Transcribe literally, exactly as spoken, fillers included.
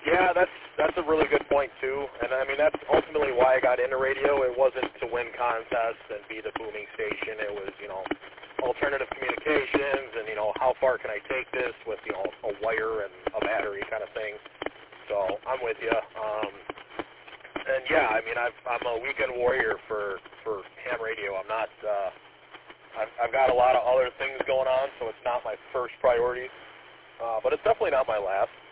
Yeah, that's that's a really good point too, and I mean that's ultimately why I got into radio. It wasn't to win contests and be the booming station. It was, you know, alternative communications and, you know, how far can I take this with, you know, a wire and a battery kind of thing. So I'm with you. Um, and yeah, I mean I've, I'm a weekend warrior for for ham radio. I'm not. Uh, I've, I've got a lot of other things going on, so it's not my first priority, uh, but it's definitely not my last.